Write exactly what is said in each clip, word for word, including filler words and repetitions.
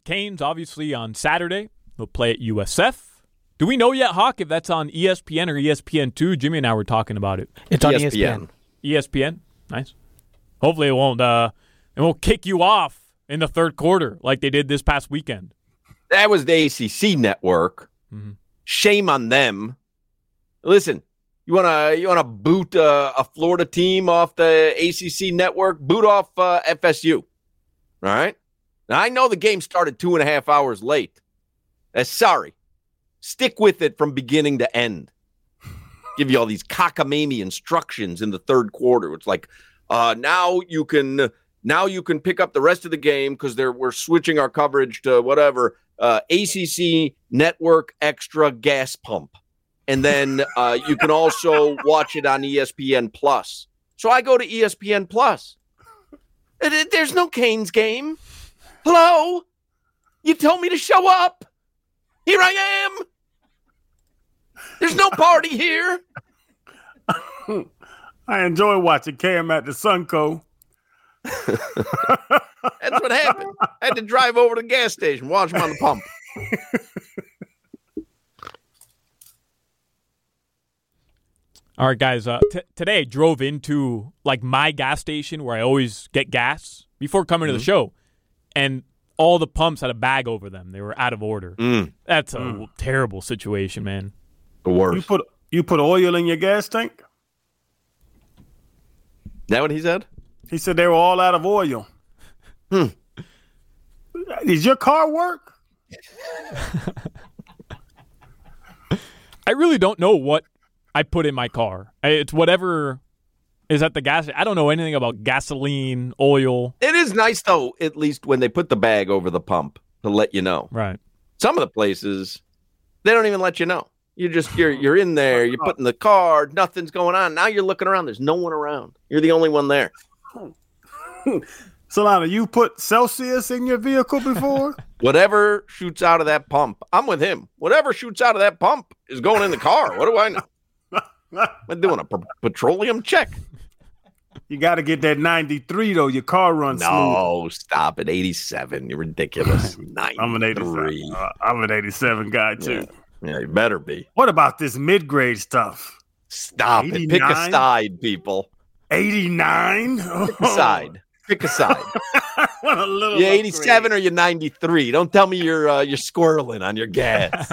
Canes, obviously, on Saturday. They'll play at U S F. Do we know yet, Hawk, if that's on E S P N or E S P N two? Jimmy and I were talking about it. It's on E S P N. E S P N? Nice. Hopefully it won't, uh, it won't kick you off in the third quarter like they did this past weekend. That was the A C C network. Mm-hmm. Shame on them. Listen, you want to you want to boot uh, a Florida team off the A C C network? Boot off uh, F S U. All right? Now, I know the game started two and a half hours late. Uh, sorry. Stick with it from beginning to end. Give you all these cockamamie instructions in the third quarter. It's like, uh, now you can now you can pick up the rest of the game because we're switching our coverage to whatever uh, A C C Network Extra Gas Pump, and then uh, you can also watch it on E S P N Plus. So I go to E S P N Plus. There's no Canes game. Hello, you told me to show up. Here I am. There's no party here. I enjoy watching Cam at the Sunco. That's what happened. I had to drive over to the gas station, watch him on the pump. All right, guys. Uh, t- today I drove into like my gas station where I always get gas before coming mm-hmm. to the show, and all the pumps had a bag over them. They were out of order. Mm. That's a mm. terrible situation, man. The worst. You put you put oil in your gas tank? That what he said? He said they were all out of oil. Hmm. Does your car work? I really don't know what I put in my car. It's whatever is at the gas. I don't know anything about gasoline, oil. It is nice, though, at least when they put the bag over the pump to let you know. Right. Some of the places, they don't even let you know. You're just, you're you're in there, you're putting the card, nothing's going on. Now you're looking around, there's no one around. You're the only one there. Solana, you put Celsius in your vehicle before? Whatever shoots out of that pump, I'm with him. Whatever shoots out of that pump is going in the car. What do I know? I'm doing a p- petroleum check. You got to get that ninety-three, though. Your car runs smooth. No, stop at eighty-seven. You're ridiculous. ninety-three. I'm an eighty-seven. Uh, I'm an eighty-seven guy, too. Yeah. Yeah, you better be. What about this mid-grade stuff? Stop eighty-nine? It. Pick a side, people. eighty-nine? Oh. Pick a side. Pick a side. What a little you eighty-seven upgrade. Or you ninety-three? Don't tell me you're uh, you're squirreling on your gas.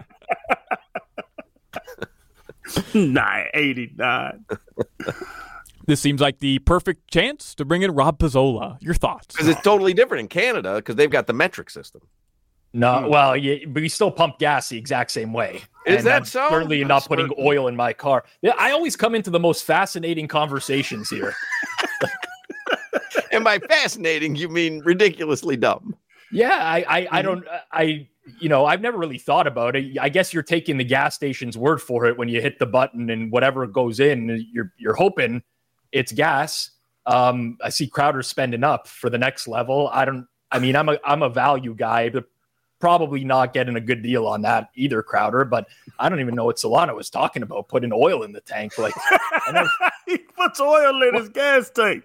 Nah, eighty-nine. This seems like the perfect chance to bring in Rob Pizzola. Your thoughts? Because it's totally different in Canada because they've got the metric system. No, well, yeah, but we still pump gas the exact same way. Is and that I'm so? Certainly not putting oil in my car. Yeah, I always come into the most fascinating conversations here. And by fascinating, you mean ridiculously dumb. Yeah, I, I, I don't, I, you know, I've never really thought about it. I guess you're taking the gas station's word for it when you hit the button and whatever goes in, you're, you're hoping it's gas. Um, I see Crowder spending up for the next level. I don't, I mean, I'm a, I'm a value guy, but probably not getting a good deal on that either, Crowder. But I don't even know what Solana was talking about, putting oil in the tank. Like, I never, he puts oil in his gas tank.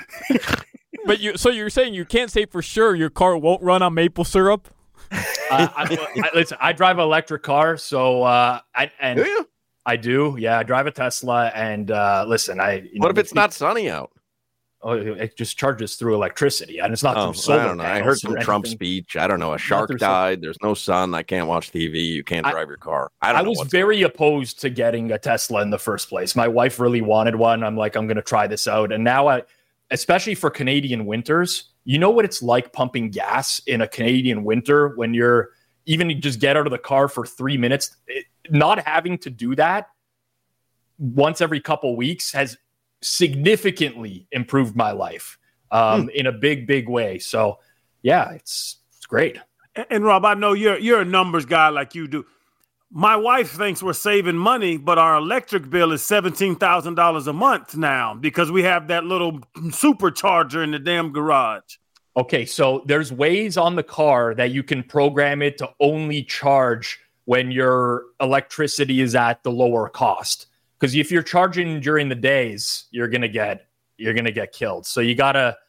But you, so you're saying you can't say for sure your car won't run on maple syrup? uh, I, I, listen, I drive an electric car, so uh, I and do you? I do. Yeah, I drive a Tesla, and uh, listen, I. You what know, if it's not sunny out? Oh, it just charges through electricity, and it's not oh, through solar. I don't know. I heard some Trump speech. I don't know. A shark died. There's no sun. I can't watch T V. You can't drive I, your car. I don't I know. was very opposed to getting a Tesla in the first place. My wife really wanted one. I'm like, I'm going to try this out, and now I. Especially for Canadian winters, you know what it's like pumping gas in a Canadian winter when you're even you just get out of the car for three minutes. It, not having to do that once every couple weeks has significantly improved my life um, hmm. in a big, big way. So, yeah, it's it's great. And, and Rob, I know you're you're a numbers guy like you do. My wife thinks we're saving money, but our electric bill is seventeen thousand dollars a month now because we have that little supercharger in the damn garage. Okay, so there's ways on the car that you can program it to only charge when your electricity is at the lower cost. Because if you're charging during the days, you're gonna get you're gonna get killed. So you gotta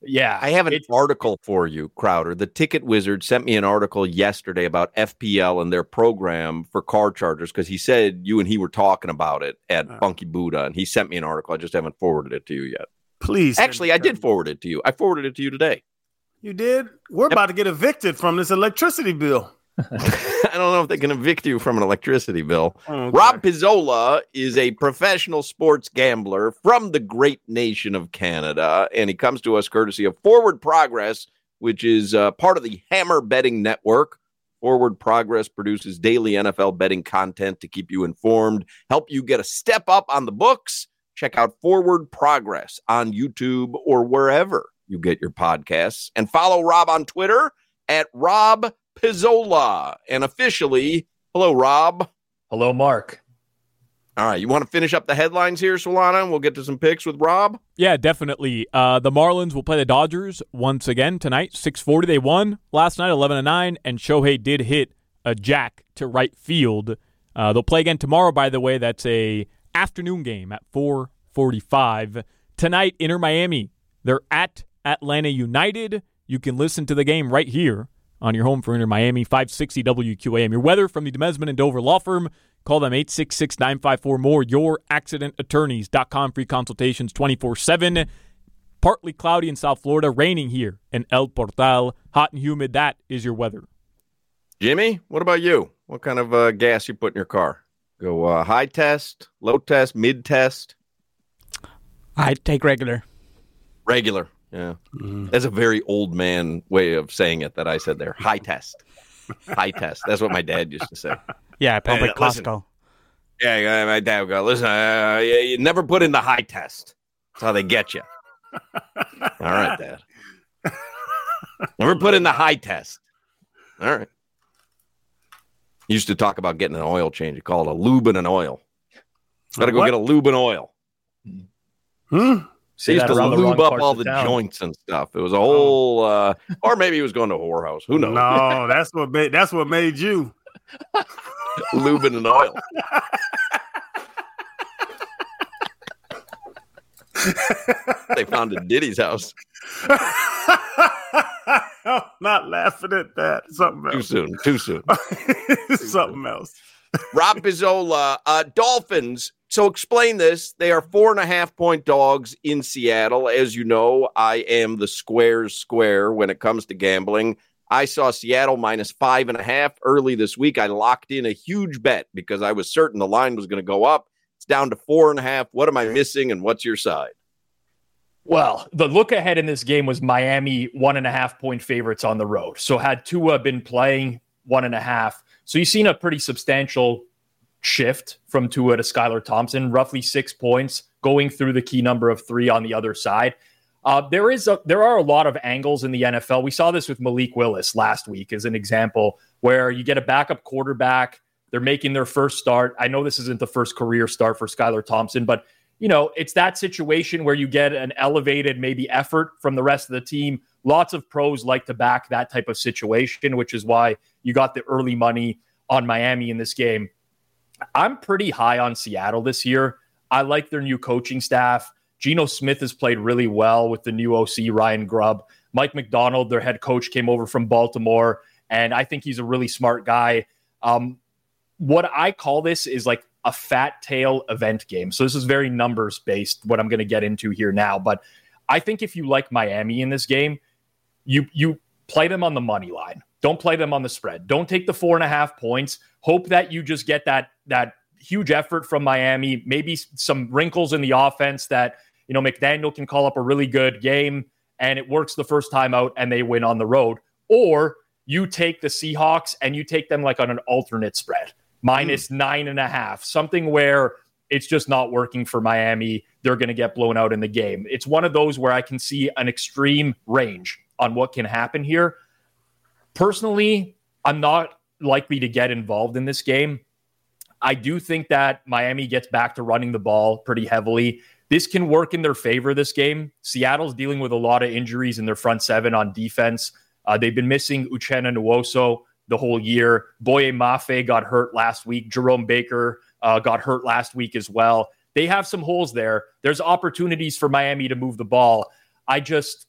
Yeah. I have an article for you, Crowder. The Ticket Wizard sent me an article yesterday about F P L and their program for car chargers because he said you and he were talking about it at uh, Funky Buddha, and he sent me an article. I just haven't forwarded it to you yet. Please. Actually, I did forward it to you. I forwarded it to you today. You did? We're yep. about to get evicted from this electricity bill. I don't know if they can evict you from an electricity bill. Okay. Rob Pizzola is a professional sports gambler from the great nation of Canada, and he comes to us courtesy of Forward Progress, which is uh, part of the Hammer Betting Network. Forward Progress produces daily N F L betting content to keep you informed, help you get a step up on the books. Check out Forward Progress on YouTube or wherever you get your podcasts, and follow Rob on Twitter at Rob Pizzola. And officially, hello, Rob. Hello, Mark. All right, you want to finish up the headlines here, Solana, and we'll get to some picks with Rob? Yeah, definitely. Uh, the Marlins will play the Dodgers once again tonight, six forty. They won last night, eleven to nine, and Shohei did hit a jack to right field. Uh, they'll play again tomorrow, by the way. That's a afternoon game at four forty-five. Tonight, Inter Miami. They're at Atlanta United. You can listen to the game right here on your home for Inter Miami, five sixty W Q A M. Your weather from the Demesman and Dover Law Firm. Call them eight six six, nine five four, more. your accident attorneys dot com. Free consultations twenty-four seven. Partly cloudy in South Florida. Raining here in El Portal. Hot and humid. That is your weather. Jimmy, what about you? What kind of uh, gas you put in your car? Go uh, high test, low test, mid test? I take regular. Regular. Yeah. Mm. That's a very old man way of saying it that I said there. High test. High test. That's what my dad used to say. Yeah, I pump hey, at Costco. Listen, yeah, my dad would go, listen, uh, you, you never put in the high test. That's how they get you. All right, Dad. Never put in the high test. All right. He used to talk about getting an oil change. He called it a lube and an oil. Got to go what? get a lube and oil. Hmm? He used to lube up all the town. joints and stuff. It was a whole, uh, or maybe he was going to a whorehouse. Who knows? No, that's what made, that's what made you. Lubing and oil. They found at Diddy's house. I'm not laughing at that. Something else. Too soon. Too soon. Something else. Rob Pizzola, uh, Dolphins. So explain this. They are four and a half point dogs in Seattle. As you know, I am the squares square when it comes to gambling. I saw Seattle minus five and a half early this week. I locked in a huge bet because I was certain the line was going to go up. It's down to four and a half. What am I missing, and what's your side? Well, the look ahead in this game was Miami one and a half point favorites on the road. So had Tua been playing one and a half, so you've seen a pretty substantial shift from Tua to Skylar Thompson, roughly six points, going through the key number of three on the other side. Uh, there is a, there are a lot of angles in the N F L. We saw this with Malik Willis last week as an example, where you get a backup quarterback. They're making their first start. I know this isn't the first career start for Skylar Thompson, but you know, it's that situation where you get an elevated maybe effort from the rest of the team. Lots of pros like to back that type of situation, which is why you got the early money on Miami in this game. I'm pretty high on Seattle this year. I like their new coaching staff. Geno Smith has played really well with the new O C, Ryan Grubb. Mike McDonald, their head coach, came over from Baltimore, and I think he's a really smart guy. Um, what I call this is like a fat tail event game. So this is very numbers based, what I'm going to get into here now. But I think if you like Miami in this game, you you play them on the money line. Don't play them on the spread. Don't take the four and a half points. Hope that you just get that that huge effort from Miami, maybe some wrinkles in the offense that, you know, McDaniel can call up a really good game and it works the first time out and they win on the road. Or you take the Seahawks and you take them like on an alternate spread, minus mm. nine and a half, something where it's just not working for Miami. They're going to get blown out in the game. It's one of those where I can see an extreme range on what can happen here. Personally, I'm not likely to get involved in this game. I do think that Miami gets back to running the ball pretty heavily. This can work in their favor this game. Seattle's dealing with a lot of injuries in their front seven on defense. Uh, they've been missing Uchenna Nwosu the whole year. Boye Mafe got hurt last week. Jerome Baker uh, got hurt last week as well. They have some holes there. There's opportunities for Miami to move the ball. I just,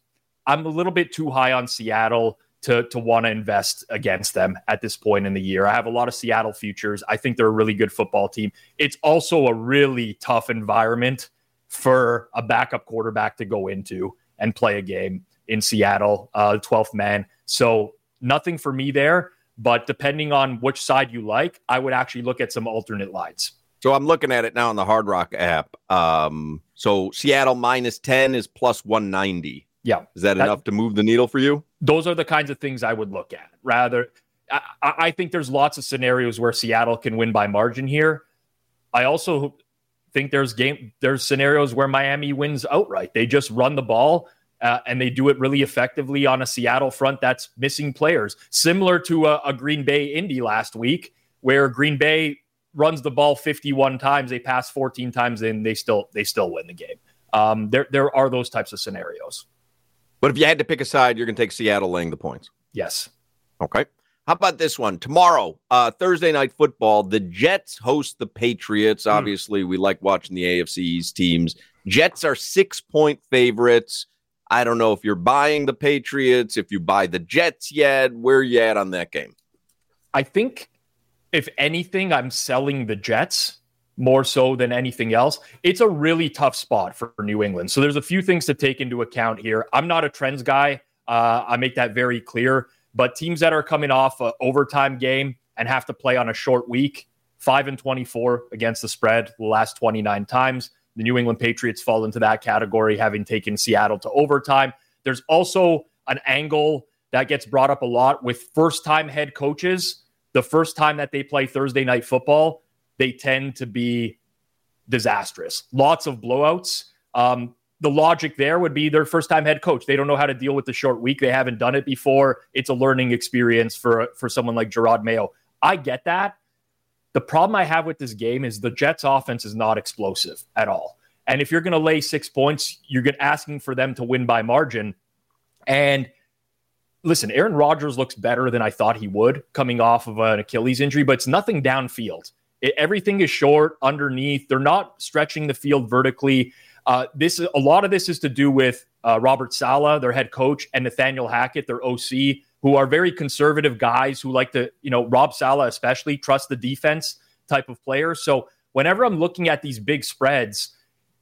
I'm a little bit too high on Seattle to, to want to invest against them at this point in the year. I have a lot of Seattle futures. I think they're a really good football team. It's also a really tough environment for a backup quarterback to go into and play a game in Seattle, uh, twelfth man. So nothing for me there, but depending on which side you like, I would actually look at some alternate lines. So I'm looking at it now on the Hard Rock app. Um, so Seattle minus ten is plus one ninety. Yeah. Is that, that enough to move the needle for you? Those are the kinds of things I would look at. Rather, I, I think there's lots of scenarios where Seattle can win by margin here. I also think there's game there's scenarios where Miami wins outright. They just run the ball uh, and they do it really effectively on a Seattle front that's missing players, similar to a, a Green Bay Indy last week, where Green Bay runs the ball fifty-one times, they pass fourteen times, and they still they still win the game. Um, there there are those types of scenarios. But if you had to pick a side, you're going to take Seattle laying the points. Yes. Okay. How about this one? Tomorrow, uh, Thursday Night Football, the Jets host the Patriots. Mm. Obviously, we like watching the A F C East teams. Jets are six-point favorites. I don't know if you're buying the Patriots, if you buy the Jets yet. Where are you at on that game? I think, if anything, I'm selling the Jets more so than anything else. It's a really tough spot for New England. So there's a few things to take into account here. I'm not a trends guy. Uh, I make that very clear. But teams that are coming off an overtime game and have to play on a short week, five and twenty-four against the spread the last twenty-nine times. The New England Patriots fall into that category, having taken Seattle to overtime. There's also an angle that gets brought up a lot with first-time head coaches. The first time that they play Thursday Night Football, they tend to be disastrous. Lots of blowouts. Um, the logic there would be their first-time head coach. They don't know how to deal with the short week. They haven't done it before. It's a learning experience for, for someone like Gerard Mayo. I get that. The problem I have with this game is the Jets' offense is not explosive at all. And if you're going to lay six points, you're asking for them to win by margin. And listen, Aaron Rodgers looks better than I thought he would coming off of an Achilles injury, but it's nothing downfield. It, everything is short underneath. They're not stretching the field vertically. Uh, this a lot of this is to do with uh, Robert Saleh, their head coach, and Nathaniel Hackett, their O C, who are very conservative guys who like to, you know, Rob Saleh especially, trust the defense type of players. So whenever I'm looking at these big spreads,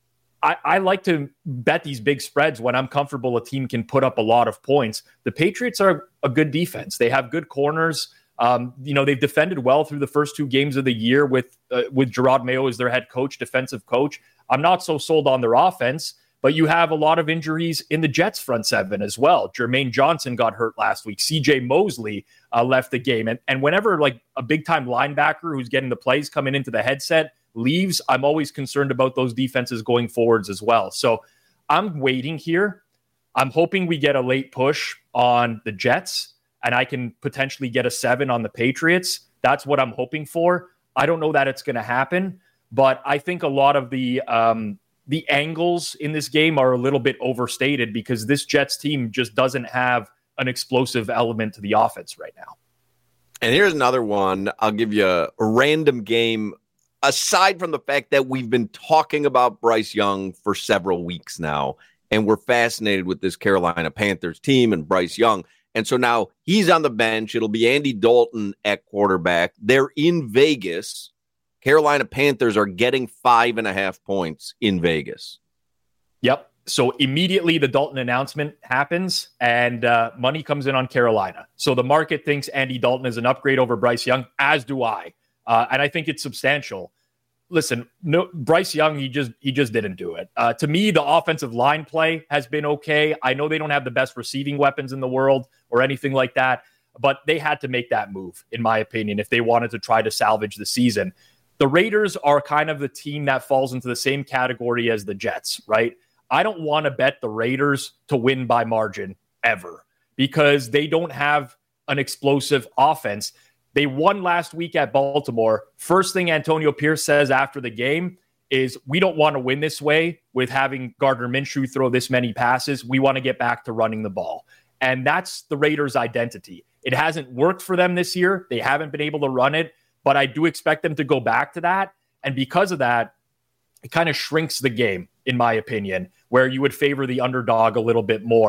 I, I like to bet these big spreads when I'm comfortable a team can put up a lot of points. The Patriots are a good defense. They have good corners. Um, you know, they've defended well through the first two games of the year with uh, with Gerard Mayo as their head coach, defensive coach. I'm not so sold on their offense, but you have a lot of injuries in the Jets front seven as well. Jermaine Johnson got hurt last week. C J Mosley uh, left the game. And, and whenever like a big-time linebacker who's getting the plays coming into the headset leaves, I'm always concerned about those defenses going forwards as well. So I'm waiting here. I'm hoping we get a late push on the Jets, and I can potentially get a seven on the Patriots. That's what I'm hoping for. I don't know that it's going to happen, but I think a lot of the um, the angles in this game are a little bit overstated because this Jets team just doesn't have an explosive element to the offense right now. And here's another one. I'll give you a, a random game. Aside from the fact that we've been talking about Bryce Young for several weeks now, and we're fascinated with this Carolina Panthers team and Bryce Young. And so now he's on the bench. It'll be Andy Dalton at quarterback. They're in Vegas. Carolina Panthers are getting five and a half points in Vegas. Yep. So immediately the Dalton announcement happens and uh, money comes in on Carolina. So the market thinks Andy Dalton is an upgrade over Bryce Young, as do I. Uh, and I think it's substantial. Listen, no, Bryce Young, he just he just didn't do it. Uh, to me, the offensive line play has been okay. I know they don't have the best receiving weapons in the world or anything like that, but they had to make that move, in my opinion, if they wanted to try to salvage the season. The Raiders are kind of the team that falls into the same category as the Jets, right? I don't want to bet the Raiders to win by margin ever because they don't have an explosive offense. They won last week at Baltimore. First thing Antonio Pierce says after the game is, we don't want to win this way with having Gardner Minshew throw this many passes. We want to get back to running the ball. And that's the Raiders' identity. It hasn't worked for them this year. They haven't been able to run it, but I do expect them to go back to that. And because of that, it kind of shrinks the game, in my opinion, where you would favor the underdog a little bit more.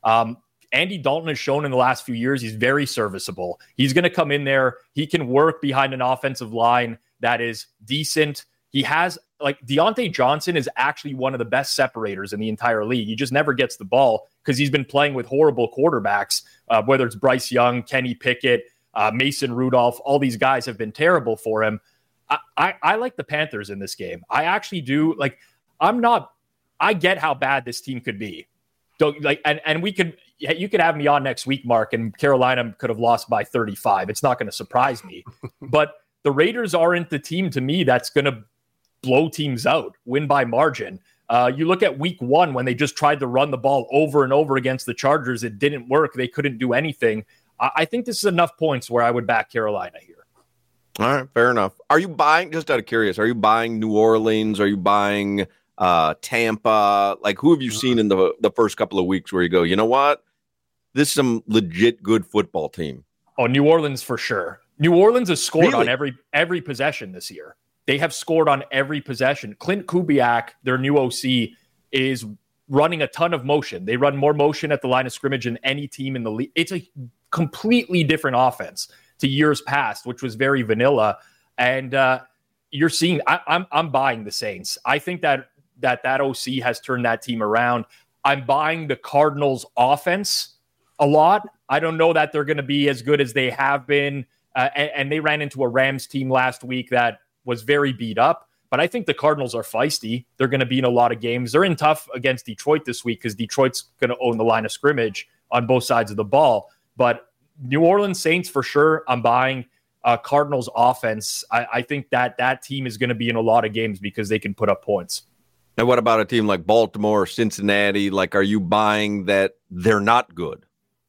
Um, Andy Dalton has shown in the last few years he's very serviceable. He's going to come in there. He can work behind an offensive line that is decent. He has, like, Deontay Johnson is actually one of the best separators in the entire league. He just never gets the ball because he's been playing with horrible quarterbacks, uh, whether it's Bryce Young, Kenny Pickett, uh, Mason Rudolph. All these guys have been terrible for him. I, I, I like the Panthers in this game. I actually do. Like, I'm not, I get how bad this team could be. Don't, like, and, and we could, you could have me on next week, Mark, and Carolina could have lost by thirty-five. It's not going to surprise me. But the Raiders aren't the team to me that's going to blow teams out, win by margin. Uh, you look at week one when they just tried to run the ball over and over against the Chargers. It didn't work. They couldn't do anything. I, I think this is enough points where I would back Carolina here. All right, fair enough. Are you buying, just out of curious, are you buying New Orleans? Are you buying uh, Tampa? Like, who have you seen in the the first couple of weeks where you go, you know what? This is some legit good football team. Oh, New Orleans for sure. New Orleans has scored Really? on every every possession this year. They have scored on every possession. Clint Kubiak, their new O C, is running a ton of motion. They run more motion at the line of scrimmage than any team in the league. It's a completely different offense to years past, which was very vanilla. And uh, you're seeing, I, I'm I'm buying the Saints. I think that that that O C has turned that team around. I'm buying the Cardinals' offense a lot. I don't know that they're going to be as good as they have been. Uh, and, and they ran into a Rams team last week that was very beat up. But I think the Cardinals are feisty. They're going to be in a lot of games. They're in tough against Detroit this week because Detroit's going to own the line of scrimmage on both sides of the ball. But New Orleans Saints, for sure, I'm buying. Uh, Cardinals offense, I, I think that that team is going to be in a lot of games because they can put up points. And what about a team like Baltimore or Cincinnati? Like, are you buying that they're not good?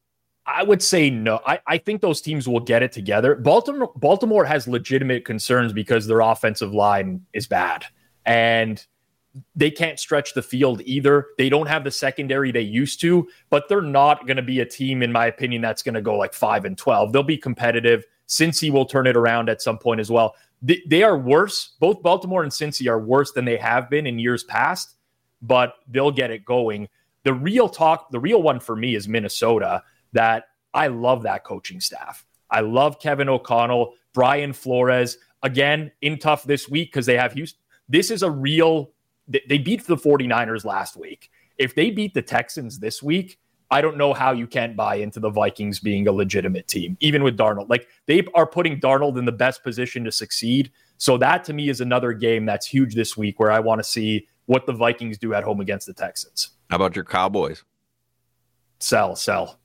I would say no. I, I think those teams will get it together. Baltimore Baltimore has legitimate concerns because their offensive line is bad. And they can't stretch the field either. They don't have the secondary they used to, but they're not going to be a team, in my opinion, that's going to go like five and twelve. They'll be competitive. Cincy will turn it around at some point as well. They, they are worse. Both Baltimore and Cincy are worse than they have been in years past, but they'll get it going. The real talk, the real one for me is Minnesota. That I love that coaching staff. I love Kevin O'Connell, Brian Flores. Again, in tough this week because they have Houston. This is a real, they beat the 49ers last week. If they beat the Texans this week, I don't know how you can't buy into the Vikings being a legitimate team, even with Darnold. Like, they are putting Darnold in the best position to succeed. So that to me is another game that's huge this week where I want to see what the Vikings do at home against the Texans. How about your Cowboys? Sell, sell.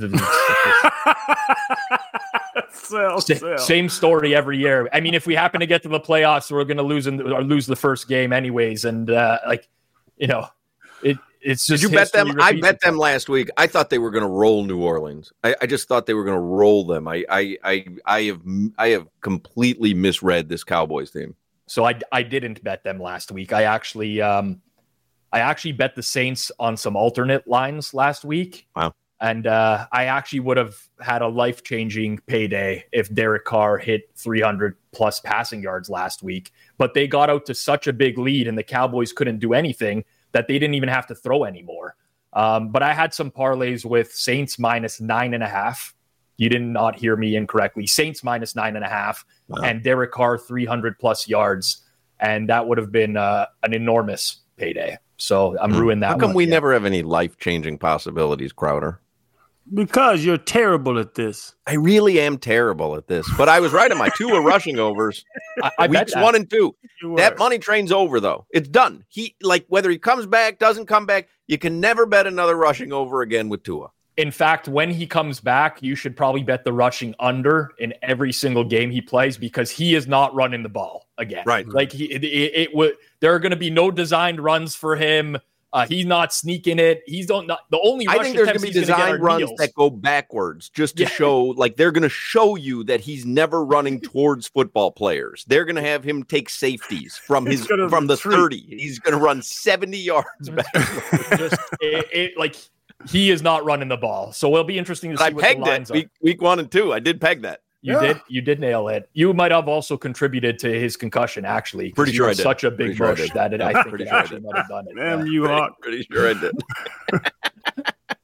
sell, sell. Same story every year. I mean, if we happen to get to the playoffs, we're going to lose in, or lose the first game anyways. And uh, like, you know, it it's just. Did you bet them? I bet them last week. I thought they were going to roll New Orleans. I, I just thought they were going to roll them. I, I I I have I have completely misread this Cowboys team. So I I didn't bet them last week. I actually um I actually bet the Saints on some alternate lines last week. Wow. And uh, I actually would have had a life-changing payday if Derek Carr hit three hundred plus passing yards last week. But they got out to such a big lead and the Cowboys couldn't do anything that they didn't even have to throw anymore. Um, but I had some parlays with Saints minus nine and a half. You did not hear me incorrectly. Saints minus nine and a half wow. and Derek Carr three hundred plus yards. And that would have been uh, an enormous payday. So I'm mm. ruining that. How come one we yet. never have any life-changing possibilities, Crowder? Because you're terrible at this. I really am terrible at this. But I was right on my two are rushing overs. I, I Weeks bet one and two. That money train's over, though. It's done. He like whether he comes back, doesn't come back, you can never bet another rushing over again with Tua. In fact, when he comes back, you should probably bet the rushing under in every single game he plays because he is not running the ball again. Right. Like he, it, it, it would. There are going to be no designed runs for him. Uh, he's not sneaking it. He's don't not the only. I think there's going to be design runs Neals. that go backwards just to yeah. show, like they're going to show you that he's never running towards football players. They're going to have him take safeties from his from the thirty. He's going to run seventy yards back. Just it, it, like he is not running the ball. So it'll be interesting to see I what pegged the lines it are. week, week one and two. I did peg that. You yeah. did. You did nail it. You might have also contributed to his concussion. Actually, pretty sure I did. Such a big pretty bush sure I that it, I think it sure actually might have done it. Damn yeah. you, pretty, Hawk. Pretty sure I did.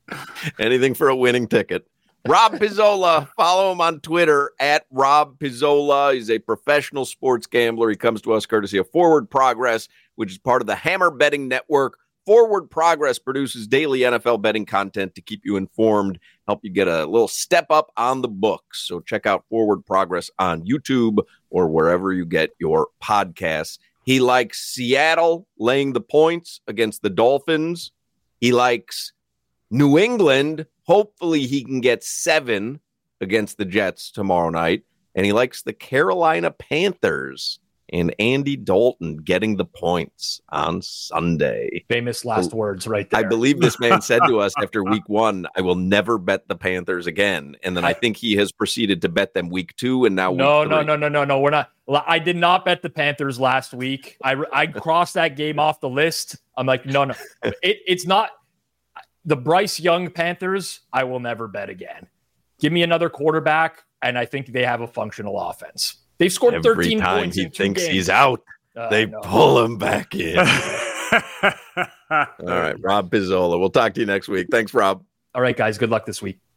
Anything for a winning ticket. Rob Pizzola, follow him on Twitter at Rob Pizzola. He's a professional sports gambler. He comes to us courtesy of Forward Progress, which is part of the Hammer Betting Network. Forward Progress produces daily N F L betting content to keep you informed, help you get a little step up on the books. So check out Forward Progress on YouTube or wherever you get your podcasts. He likes Seattle laying the points against the Dolphins. He likes New England. Hopefully he can get seven against the Jets tomorrow night. And he likes the Carolina Panthers and Andy Dalton getting the points on Sunday. Famous last so, words right there. I believe this man said to us after week one, I will never bet the Panthers again. And then I think he has proceeded to bet them week two and now no, week no, three. no, no, no, no. We're not. I did not bet the Panthers last week. I, I crossed that game off the list. I'm like, no, no. It, it's not. The Bryce Young Panthers, I will never bet again. Give me another quarterback, and I think they have a functional offense. They've scored Every thirteen time points he in two thinks games. he's out, Uh, they no. pull him back in. All right, Rob Pizzola. We'll talk to you next week. Thanks, Rob. All right, guys. Good luck this week.